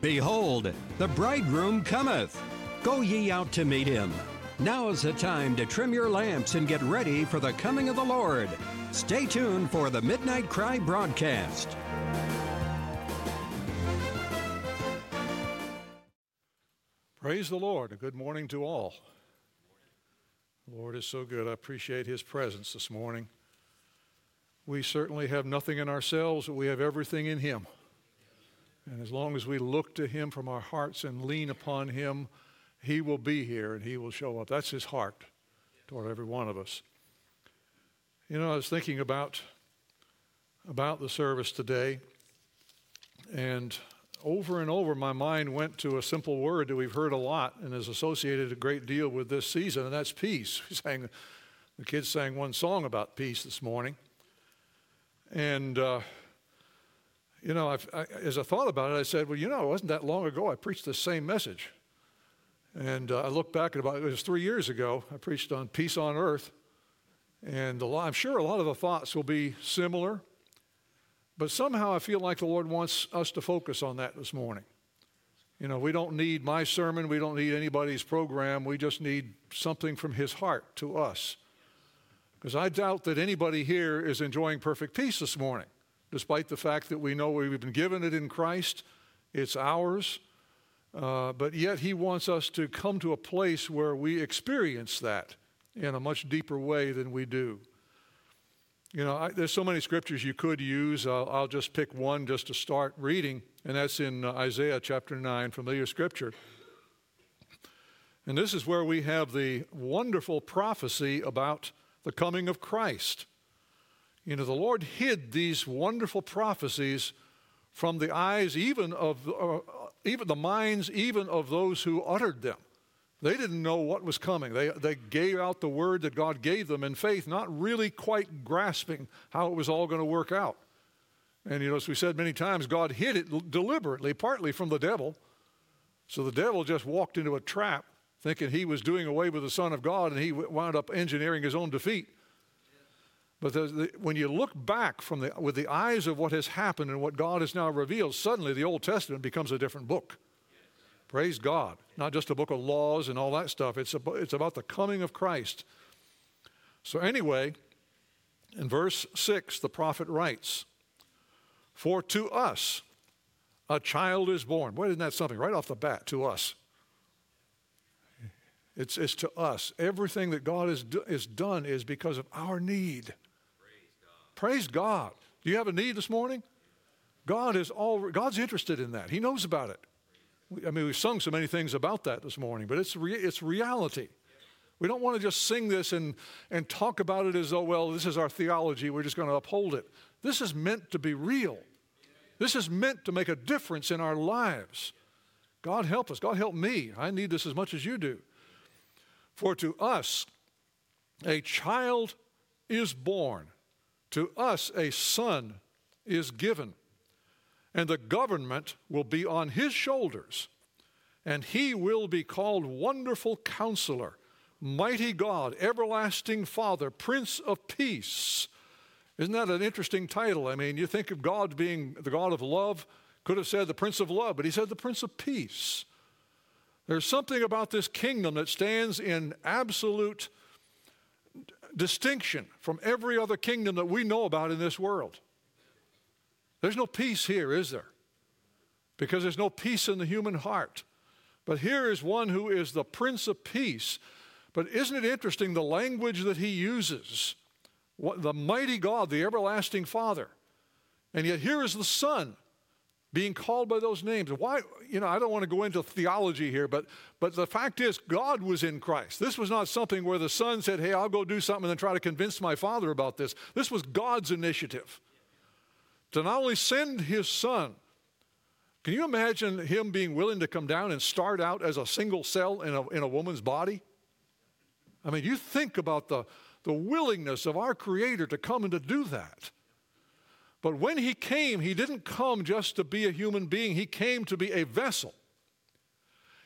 Behold, the bridegroom cometh. Go ye out to meet him. Now is the time to trim your lamps and get ready for the coming of the Lord. Stay tuned for the Midnight Cry broadcast. Praise the Lord. A good morning to all. The Lord is so good. I appreciate His presence this morning. We certainly have nothing in ourselves, but we have everything in Him. And as long as we look to Him from our hearts and lean upon Him, He will be here and He will show up. That's His heart toward every one of us. You know, I was thinking about the service today, and over my mind went to a simple word that we've heard a lot and is associated a great deal with this season, and that's peace. The kids sang one song about peace this morning. And, you know, as I thought about it, I said, well, you know, it wasn't that long ago I preached the same message. And I look back at it was 3 years ago. I preached on peace on earth. And I'm sure a lot of the thoughts will be similar. But somehow I feel like the Lord wants us to focus on that this morning. You know, we don't need my sermon. We don't need anybody's program. We just need something from His heart to us. Because I doubt that anybody here is enjoying perfect peace this morning, despite the fact that we know we've been given it in Christ. It's ours. But yet He wants us to come to a place where we experience that in a much deeper way than we do. You know, there's so many scriptures you could use. I'll just pick one just to start reading, and that's in Isaiah chapter 9, familiar scripture. And this is where we have the wonderful prophecy about the coming of Christ. You know, the Lord hid these wonderful prophecies from the eyes even the minds even of those who uttered them. They didn't know what was coming. They gave out the word that God gave them in faith, not really quite grasping how it was all going to work out. And, you know, as we said many times, God hid it deliberately, partly from the devil. So the devil just walked into a trap thinking he was doing away with the Son of God, and he wound up engineering his own defeat. But when you look back with the eyes of what has happened and what God has now revealed, suddenly the Old Testament becomes a different book. Praise God. Not just a book of laws and all that stuff. It's about the coming of Christ. So anyway, in verse 6, the prophet writes, "For to us a child is born." Boy, isn't that something? Right off the bat, to us. It's to us. Everything that God has done is because of our need. Praise God. Do you have a need this morning? God's interested in that. He knows about it. I mean, we've sung so many things about that this morning, but it's reality. We don't want to just sing this and talk about it as though, well, this is our theology, we're just going to uphold it. This is meant to be real. This is meant to make a difference in our lives. God help us. God help me. I need this as much as you do. For to us a child is born, to us a son is given, and the government will be on His shoulders, and He will be called Wonderful Counselor, Mighty God, Everlasting Father, Prince of Peace. Isn't that an interesting title? I mean, you think of God being the God of love, could have said the Prince of Love, but He said the Prince of Peace. There's something about this kingdom that stands in absolute distinction from every other kingdom that we know about in this world. There's no peace here, is there? Because there's no peace in the human heart. But here is one who is the Prince of Peace. But isn't it interesting the language that He uses? The mighty God, the everlasting Father. And yet here is the Son being called by those names. Why? You know, I don't want to go into theology here, but the fact is God was in Christ. This was not something where the Son said, hey, I'll go do something and then try to convince my Father about this. This was God's initiative to not only send His Son. Can you imagine Him being willing to come down and start out as a single cell in a woman's body? I mean, you think about the willingness of our Creator to come and to do that. But when He came, He didn't come just to be a human being. He came to be a vessel.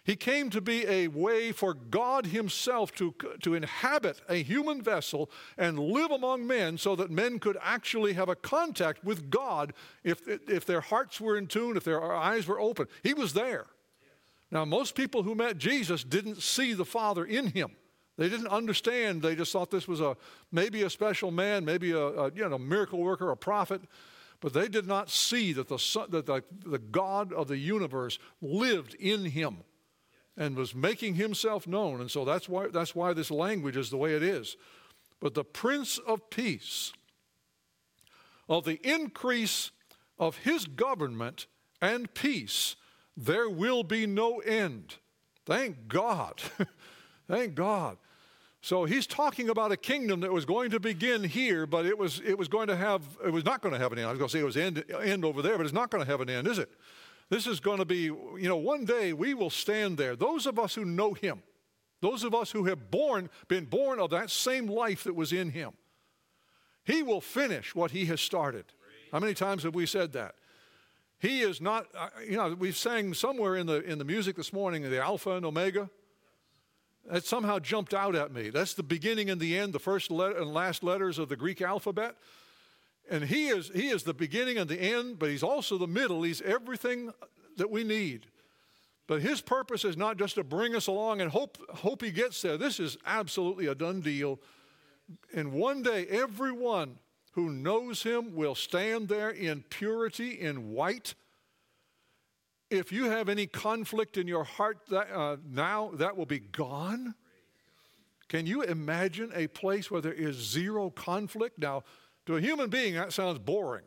He came to be a way for God himself to inhabit a human vessel and live among men so that men could actually have a contact with God if their hearts were in tune, if their eyes were open. He was there. Now, most people who met Jesus didn't see the Father in him. They didn't understand. They just thought this was maybe a special man, maybe a miracle worker, a prophet. But they did not see that the God of the universe lived in him and was making himself known. And so that's why this language is the way it is. But the Prince of Peace, of the increase of his government and peace, there will be no end. Thank God. Thank God. So he's talking about a kingdom that was going to begin here, but it was not going to have an end. I was going to say it was end over there, but it's not going to have an end, is it? This is going to be, one day we will stand there. Those of us who know him, those of us who have been born of that same life that was in him, he will finish what he has started. How many times have we said that? He is not, we sang somewhere in the music this morning, the Alpha and Omega. That somehow jumped out at me. That's the beginning and the end, the first and last letters of the Greek alphabet. And he is the beginning and the end, but he's also the middle. He's everything that we need. But his purpose is not just to bring us along and hope he gets there. This is absolutely a done deal. And one day, everyone who knows him will stand there in purity, in white. If you have any conflict in your heart now, that will be gone. Can you imagine a place where there is zero conflict? Now, to a human being, that sounds boring.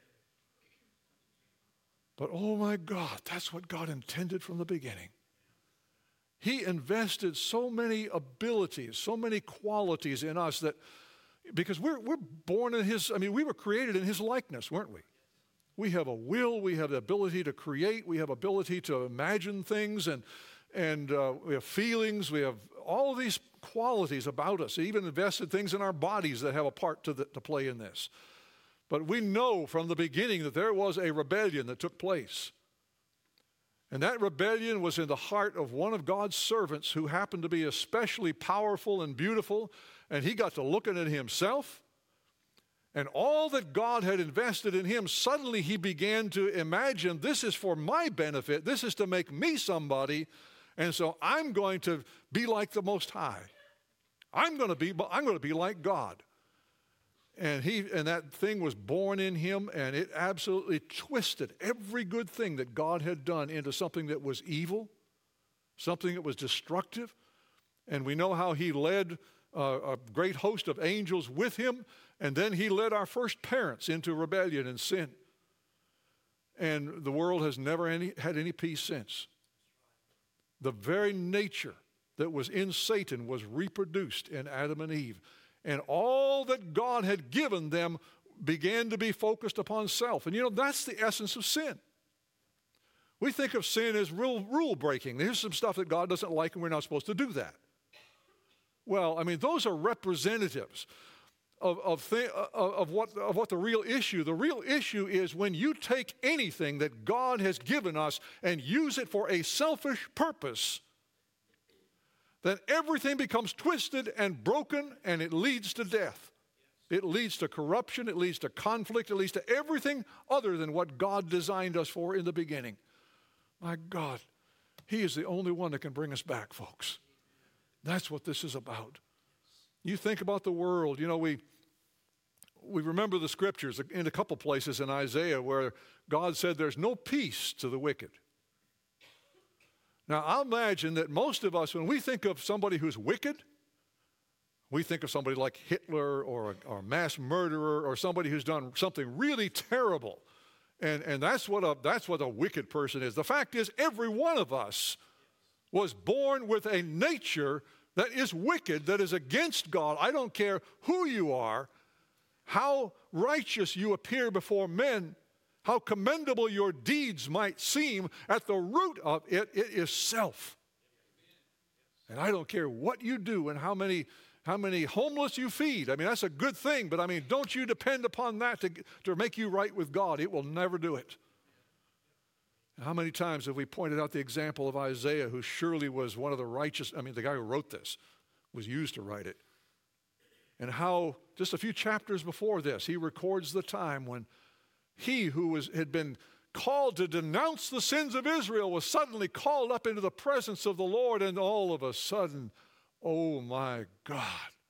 But oh my God, that's what God intended from the beginning. He invested so many abilities, so many qualities in us because we're born in we were created in his likeness, weren't we? We have a will, we have the ability to create, we have ability to imagine things, and we have feelings, we have all these qualities about us. He even invested things in our bodies that have a part to play in this. But we know from the beginning that there was a rebellion that took place. And that rebellion was in the heart of one of God's servants who happened to be especially powerful and beautiful, and he got to looking at himself. And all that God had invested in him, suddenly he began to imagine, this is for my benefit, this is to make me somebody, and so I'm going to be like the Most High. I'm going to be like God. And that thing was born in him, and it absolutely twisted every good thing that God had done into something that was evil, something that was destructive. And we know how he led a great host of angels with him, and then he led our first parents into rebellion and sin. And the world has never had any peace since. The very nature that was in Satan was reproduced in Adam and Eve. And all that God had given them began to be focused upon self. And that's the essence of sin. We think of sin as rule breaking. Here's some stuff that God doesn't like and we're not supposed to do that. Well, those are representatives of what the real issue. The real issue is when you take anything that God has given us and use it for a selfish purpose, then everything becomes twisted and broken, and it leads to death. It leads to corruption, it leads to conflict, it leads to everything other than what God designed us for in the beginning. My God, he is the only one that can bring us back, folks. That's what this is about. You think about the world, we remember the scriptures in a couple places in Isaiah where God said there's no peace to the wicked. Now, I'll imagine that most of us, when we think of somebody who's wicked, we think of somebody like Hitler or a mass murderer or somebody who's done something really terrible. And that's what a wicked person is. The fact is, every one of us was born with a nature that is wicked, that is against God. I don't care who you are, how righteous you appear before men, how commendable your deeds might seem, at the root of it is self. And I don't care what you do and how many homeless you feed. That's a good thing, but don't you depend upon that to make you right with God. It will never do it. How many times have we pointed out the example of Isaiah, who surely was one of the righteous, the guy who wrote this was used to write it. And how just a few chapters before this, he records the time when he who had been called to denounce the sins of Israel was suddenly called up into the presence of the Lord, and all of a sudden, oh my God,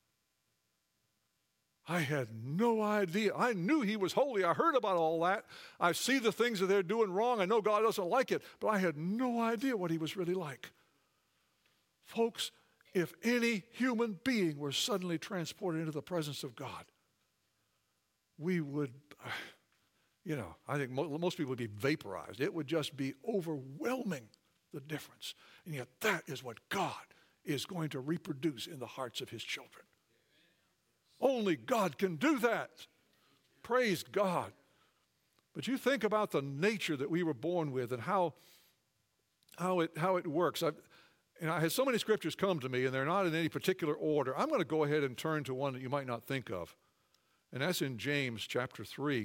I had no idea. I knew he was holy. I heard about all that. I see the things that they're doing wrong. I know God doesn't like it, but I had no idea what he was really like. Folks, if any human being were suddenly transported into the presence of God, we would, I think most people would be vaporized. It would just be overwhelming, the difference. And yet that is what God is going to reproduce in the hearts of his children. Only God can do that. Praise God. But you think about the nature that we were born with and how it works. I had so many scriptures come to me, and they're not in any particular order. I'm going to go ahead and turn to one that you might not think of, and that's in James chapter 3.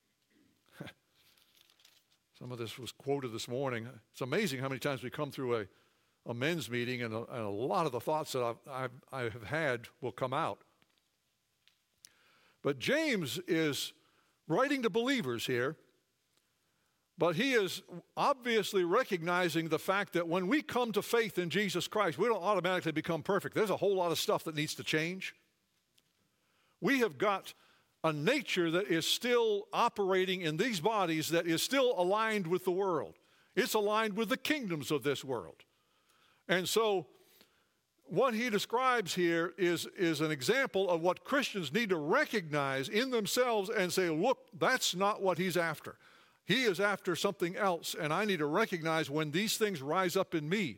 Some of this was quoted this morning. It's amazing how many times we come through a men's meeting, and a lot of the thoughts that I have had will come out. But James is writing to believers here, but he is obviously recognizing the fact that when we come to faith in Jesus Christ, we don't automatically become perfect. There's a whole lot of stuff that needs to change. We have got a nature that is still operating in these bodies that is still aligned with the world. It's aligned with the kingdoms of this world. And so what he describes here is an example of what Christians need to recognize in themselves and say, look, that's not what he's after. He is after something else, and I need to recognize when these things rise up in me.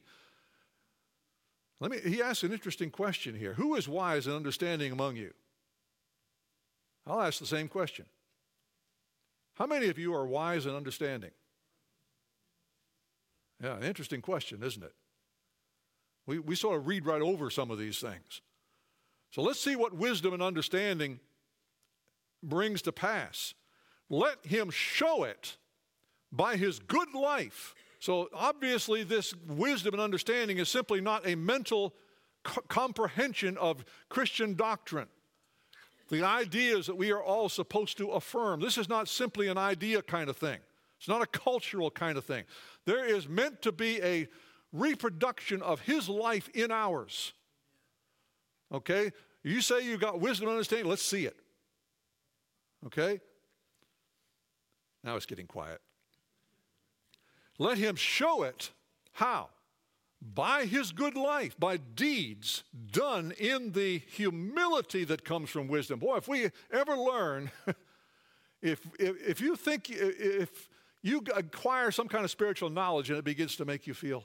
He asks an interesting question here. Who is wise and understanding among you? I'll ask the same question. How many of you are wise and understanding? Yeah, an interesting question, isn't it? We sort of read right over some of these things. So let's see what wisdom and understanding brings to pass. Let him show it by his good life. So obviously this wisdom and understanding is simply not a mental comprehension of Christian doctrine. The ideas that we are all supposed to affirm. This is not simply an idea kind of thing. It's not a cultural kind of thing. There is meant to be a reproduction of his life in ours. Okay? You say you've got wisdom and understanding, let's see it. Okay? Now it's getting quiet. Let him show it. How? By his good life, by deeds done in the humility that comes from wisdom. Boy, if we ever learn, if you acquire some kind of spiritual knowledge and it begins to make you feel,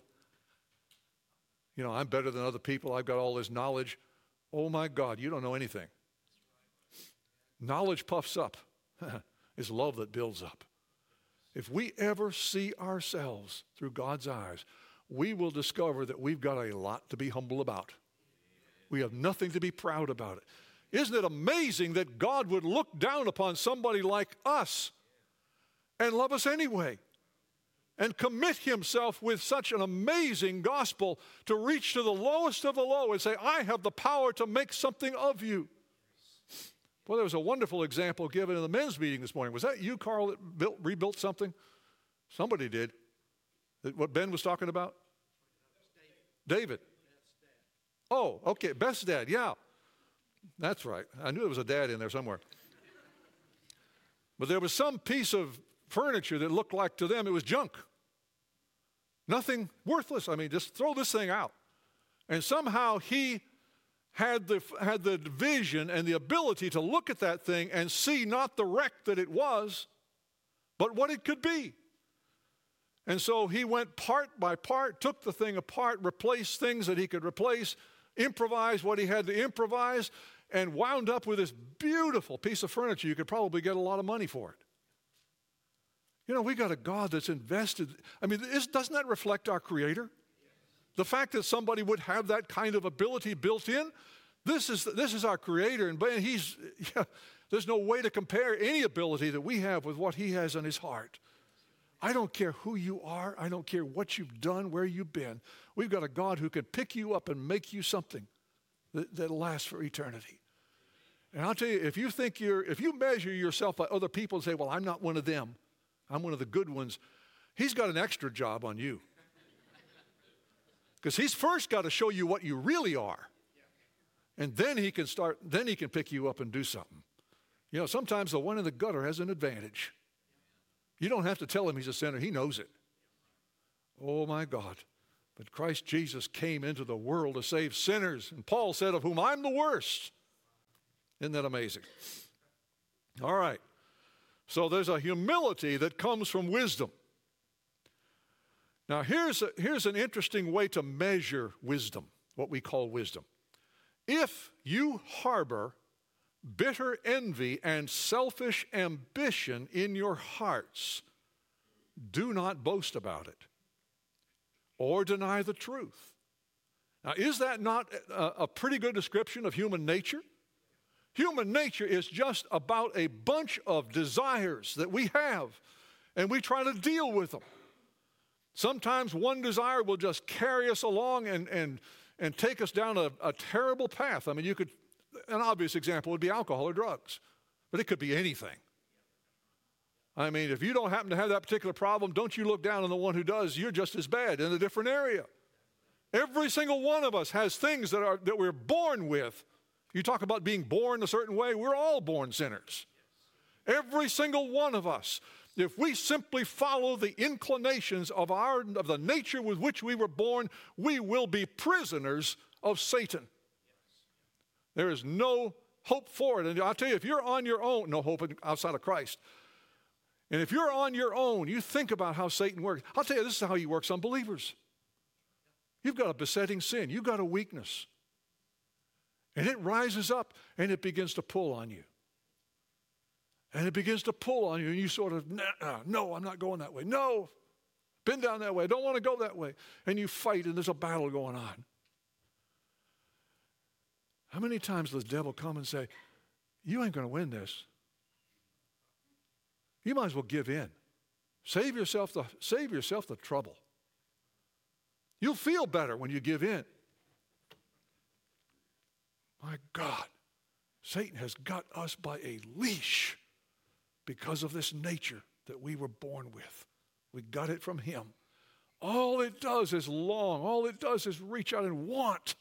I'm better than other people, I've got all this knowledge. Oh my God, you don't know anything. Knowledge puffs up. It's love that builds up. If we ever see ourselves through God's eyes, we will discover that we've got a lot to be humble about. We have nothing to be proud about it. Isn't it amazing that God would look down upon somebody like us and love us anyway? And commit himself with such an amazing gospel to reach to the lowest of the low and say, I have the power to make something of you. Well, there was a wonderful example given in the men's meeting this morning. Was that you, Carl, that rebuilt something? Somebody did. What Ben was talking about? David. Oh, okay, Beth's dad, yeah. That's right. I knew there was a dad in there somewhere. But there was some piece of furniture that looked like to them it was junk. Nothing worthless. Just throw this thing out. And somehow he had the vision and the ability to look at that thing and see not the wreck that it was, but what it could be. And so he went part by part, took the thing apart, replaced things that he could replace, improvised what he had to improvise, and wound up with this beautiful piece of furniture. You could probably get a lot of money for it. We got a God that's invested. Doesn't that reflect our Creator? The fact that somebody would have that kind of ability built in, this is our Creator, and there's no way to compare any ability that we have with what He has in His heart. I don't care who you are. I don't care what you've done, where you've been. We've got a God who can pick you up and make you something that lasts for eternity. And I'll tell you, if you measure yourself by other people and say, well, I'm not one of them, I'm one of the good ones, he's got an extra job on you. Because he's first got to show you what you really are. And then he can pick you up and do something. You know, sometimes the one in the gutter has an advantage. You don't have to tell him he's a sinner. He knows it. Oh, my God. But Christ Jesus came into the world to save sinners. And Paul said, of whom I'm the worst. Isn't that amazing? All right. So there's a humility that comes from wisdom. Now, here's an interesting way to measure wisdom, what we call wisdom. If you harbor bitter envy and selfish ambition in your hearts, do not boast about it or deny the truth. Now, is that not a pretty good description of human nature? Human nature is just about a bunch of desires that we have, and we try to deal with them. Sometimes one desire will just carry us along and take us down a terrible path. I mean, an obvious example would be alcohol or drugs, but it could be anything. I mean, if you don't happen to have that particular problem, don't you look down on the one who does. You're just as bad in a different area. Every single one of us has things that we're born with. You talk about being born a certain way, we're all born sinners. Every single one of us. If we simply follow the inclinations of the nature with which we were born, we will be prisoners of Satan. There is no hope for it. And I'll tell you, if you're on your own, no hope outside of Christ. And if you're on your own, you think about how Satan works. I'll tell you, this is how he works on believers. You've got a besetting sin. You've got a weakness. And it rises up and it begins to pull on you. And it begins to pull on you, and you sort of, no, I'm not going that way. No, been down that way. I don't want to go that way. And you fight, and there's a battle going on. How many times does the devil come and say, you ain't going to win this? You might as well give in. Save yourself the trouble. You'll feel better when you give in. My God, Satan has got us by a leash. Because of this nature that we were born with. We got it from him. All it does is long. All it does is reach out and want.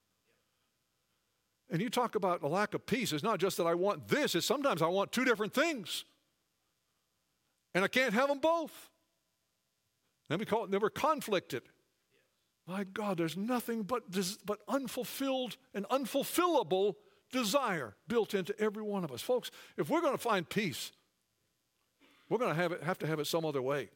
And you talk about a lack of peace. It's not just that I want this. It's sometimes I want two different things. And I can't have them both. Then we're conflicted. My God, there's nothing but unfulfilled and unfulfillable desire built into every one of us. Folks, if we're going to find peace, we're going to have to have it some other way.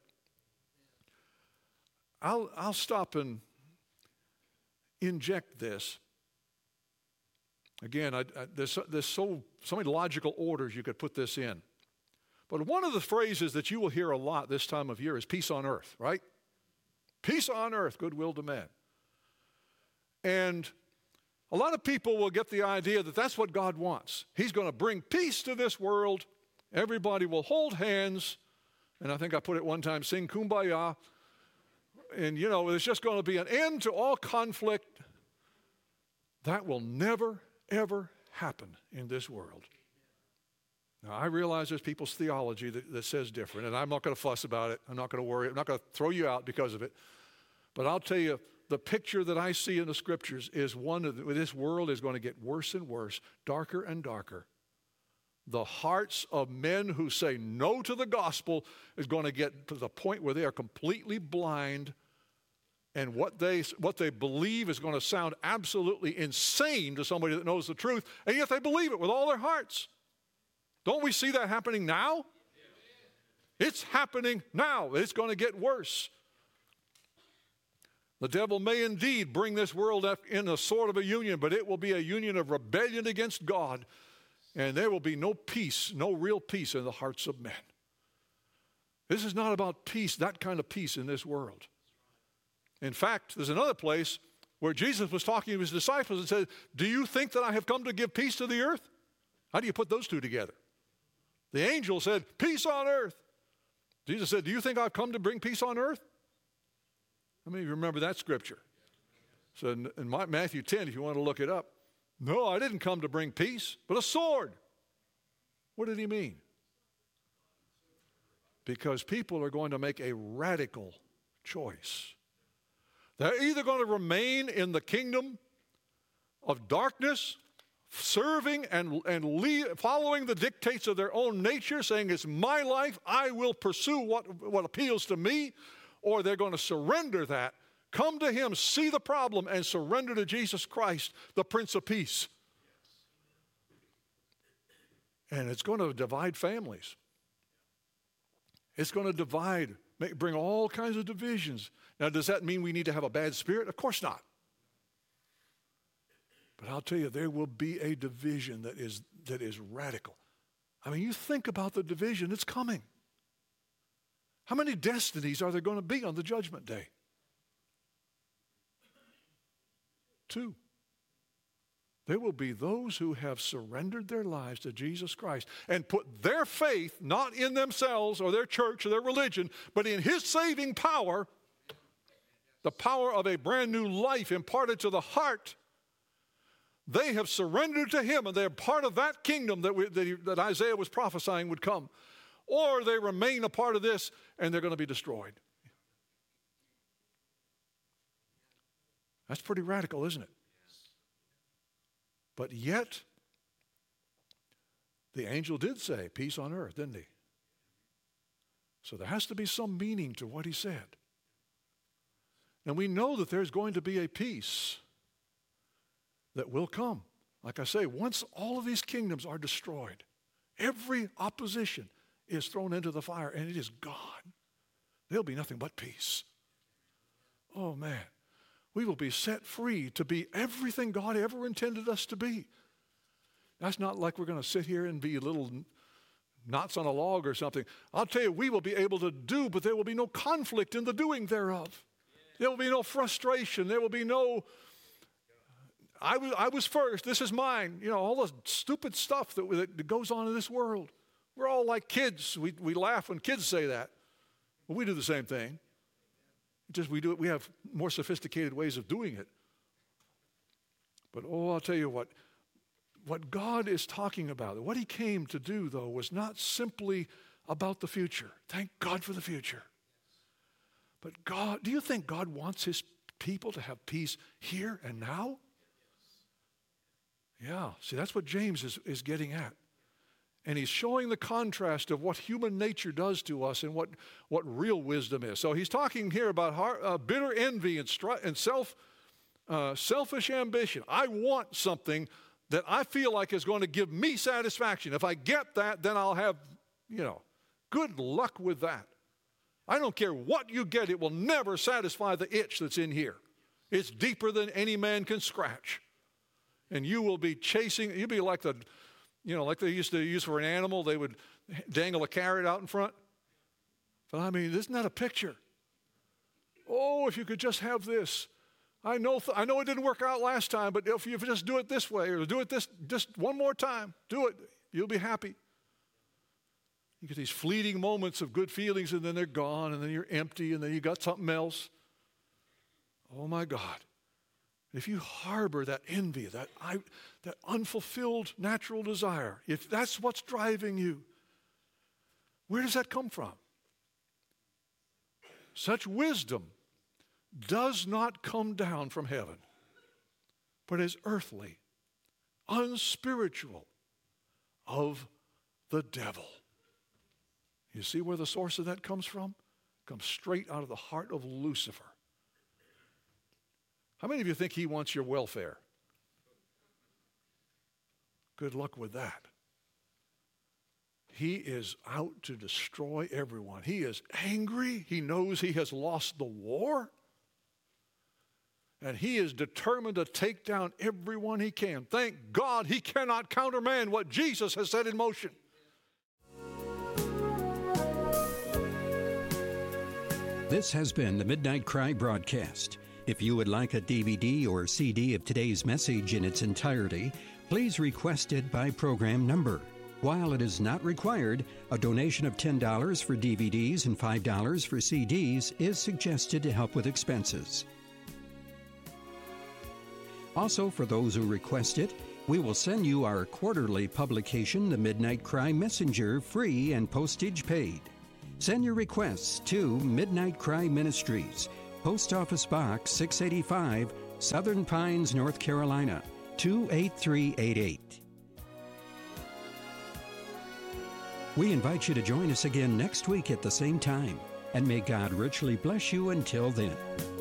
I'll stop and inject this. Again, there's so many logical orders you could put this in. But one of the phrases that you will hear a lot this time of year is peace on earth, right? Peace on earth, goodwill to men. And a lot of people will get the idea that that's what God wants. He's going to bring peace to this world. Everybody will hold hands, and I think I put it one time, sing Kumbaya, and there's just going to be an end to all conflict. That will never, ever happen in this world. Now, I realize there's people's theology that says different, and I'm not going to fuss about it. I'm not going to worry. I'm not going to throw you out because of it. But I'll tell you, the picture that I see in the Scriptures is this world is going to get worse and worse, darker and darker. The hearts of men who say no to the gospel is going to get to the point where they are completely blind, and what they believe is going to sound absolutely insane to somebody that knows the truth, and yet they believe it with all their hearts. Don't we see that happening now? It's happening now. It's going to get worse. The devil may indeed bring this world in a sort of a union, but it will be a union of rebellion against God. And there will be no peace, no real peace in the hearts of men. This is not about peace, that kind of peace in this world. In fact, there's another place where Jesus was talking to his disciples and said, do you think that I have come to give peace to the earth? How do you put those two together? The angel said, peace on earth. Jesus said, do you think I've come to bring peace on earth? How many of you remember that scripture? So in Matthew 10, if you want to look it up, no, I didn't come to bring peace, but a sword. What did he mean? Because people are going to make a radical choice. They're either going to remain in the kingdom of darkness, serving and following the dictates of their own nature, saying it's my life, I will pursue what appeals to me, or they're going to surrender that, come to him, see the problem, and surrender to Jesus Christ, the Prince of Peace. And it's going to divide families. It's going to bring all kinds of divisions. Now, does that mean we need to have a bad spirit? Of course not. But I'll tell you, there will be a division that is radical. I mean, you think about the division that's coming. How many destinies are there going to be on the judgment day? 2. There will be those who have surrendered their lives to Jesus Christ and put their faith not in themselves or their church or their religion, but in his saving power, the power of a brand new life imparted to the heart. They have surrendered to him, and they're part of that kingdom that Isaiah was prophesying would come. Or they remain a part of this, and they're going to be destroyed. That's pretty radical, isn't it? But yet, the angel did say, peace on earth, didn't he? So there has to be some meaning to what he said. And we know that there's going to be a peace that will come. Like I say, once all of these kingdoms are destroyed, every opposition is thrown into the fire, and it is gone. There'll be nothing but peace. Oh, man. We will be set free to be everything God ever intended us to be. That's not like we're going to sit here and be little knots on a log or something. I'll tell you, we will be able to do, but there will be no conflict in the doing thereof. There will be no frustration. There will be no, I was first, this is mine. You know, all the stupid stuff that goes on in this world. We're all like kids. We laugh when kids say that. Well, we do the same thing. Just we have more sophisticated ways of doing it. But I'll tell you what God is talking about, what he came to do, though, was not simply about the future. Thank God for the future. But God, do you think God wants his people to have peace here and now? Yeah, see, that's what James is getting at. And he's showing the contrast of what human nature does to us and what real wisdom is. So he's talking here about bitter envy and selfish ambition. I want something that I feel like is going to give me satisfaction. If I get that, then I'll have, good luck with that. I don't care what you get. It will never satisfy the itch that's in here. It's deeper than any man can scratch. And you will be chasing, you'll be like like they used to use for an animal, they would dangle a carrot out in front. But I mean, isn't that a picture? Oh, if you could just have this. I know it didn't work out last time, but if you just do it this way or do it just one more time, do it, you'll be happy. You get these fleeting moments of good feelings, and then they're gone, and then you're empty, and then you got something else. Oh, my God. If you harbor that envy, that unfulfilled natural desire, if that's what's driving you, where does that come from? Such wisdom does not come down from heaven, but is earthly, unspiritual, of the devil. You see where the source of that comes from? It comes straight out of the heart of Lucifer. How many of you think he wants your welfare? Good luck with that. He is out to destroy everyone. He is angry. He knows he has lost the war. And he is determined to take down everyone he can. Thank God he cannot countermand what Jesus has set in motion. This has been the Midnight Cry broadcast. If you would like a DVD or CD of today's message in its entirety, please request it by program number. While it is not required, a donation of $10 for DVDs and $5 for CDs is suggested to help with expenses. Also, for those who request it, we will send you our quarterly publication, The Midnight Cry Messenger, free and postage paid. Send your requests to Midnight Cry Ministries, Post Office Box 685, Southern Pines, North Carolina, 28388. We invite you to join us again next week at the same time, and may God richly bless you until then.